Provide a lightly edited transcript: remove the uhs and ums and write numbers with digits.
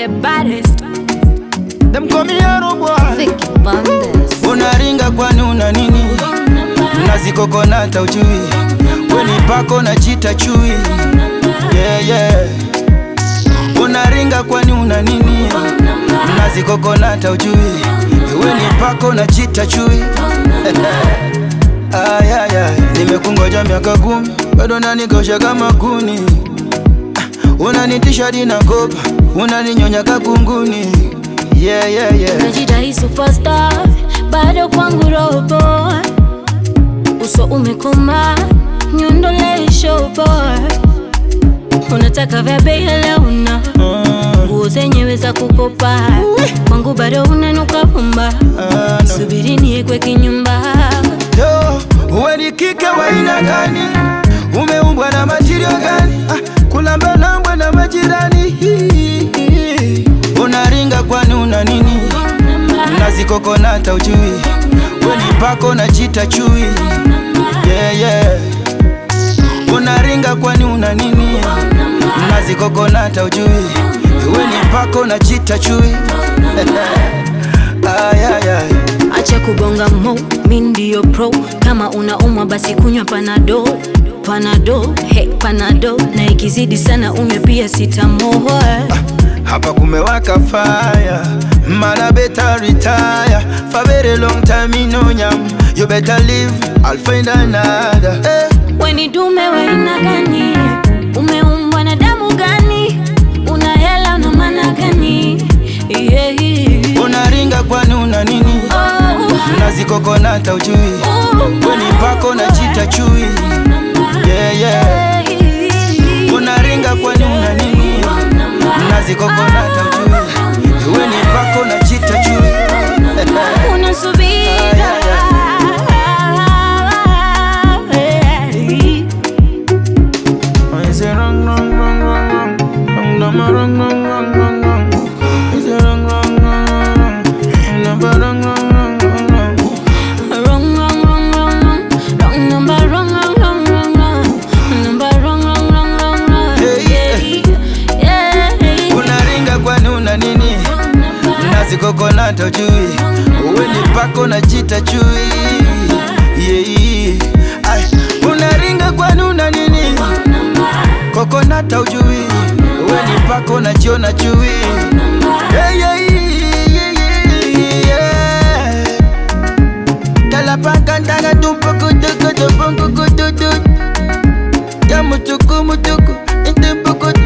the baddest. Them call me Hero Boy. Vicky Bandes. Unaringa kwani una nini? Nazi coconut ujui. Weni pako na chita chui. Yeah, yeah. Unaringa kwani una nini? Nazi coconut ujui. Weni pako na chita chui. Ay, ay, ay. Nimekungoja miaka 10, bado nanikosha kama kuni. Unanitisha dina kopa, unaninyonya kakunguni. Yeah, yeah, yeah. Unajidai superstar, bado kwangu robo. Uso umekoma, nyondole showboy. Unataka vya bei una nguo zenyewe za kukopa. Kwangu bado unanuka pumba. Subiri niekwe kinyumba. Yo, uwe ni kike wa aina gani? Umeumbwa na material gani? Kulamba lambwa na majirani. Unaringa kwani una nini? Nazi coconut ujui. Weni pako na chita chui. Yeah, yeah. Unaringa kwani una nini? Nazi coconut ujui. Weni pako na chita chui. Ay, ay, ay. Acha kubonga mo, mi ndio pro. Kama unaumwa basi kunywa panado. Panado, hey panado. Na ikizidi sana unywe pia sitamoho. Hapa kumewaka fire, mana better retire. For very long time in onyam. You better leave, I'll find another. Weni dume wa aina gani? Umeumbwa na damu gani? Una hela una maana gani? Yeah. Unaringa kwani una nini? Nazi coconut ujui. Weni pako na chita chui. Yeah, yeah. Unaringa kwani una nini? Nazi coconut ujui. Weni pako na chita chui. Unasubira. Is it wrong, wrong, wrong, wrong, wrong? Wrong, wrong, wrong, wrong, wrong, wrong. Is it wrong, wrong, wrong, wrong, wrong? Number wrong, wrong, wrong, wrong, wrong. Wrong, wrong, wrong, wrong, wrong. Wrong number, wrong, wrong, wrong, wrong, wrong. Number, wrong, wrong, wrong, wrong, wrong. Hey, Yeah. unaringa kwani una nini? Nazi coconut ujui. Weni pako na chita chui. Yeah. Ay, unaringa kwani una nini? Coconut ujui. Weni pako na chiona chui. Yeah, yeah, yeah, yeah. Talapaka ndaga tumpoko tuku tupungu kututu. Ya mutuku mutuku. Intimpuku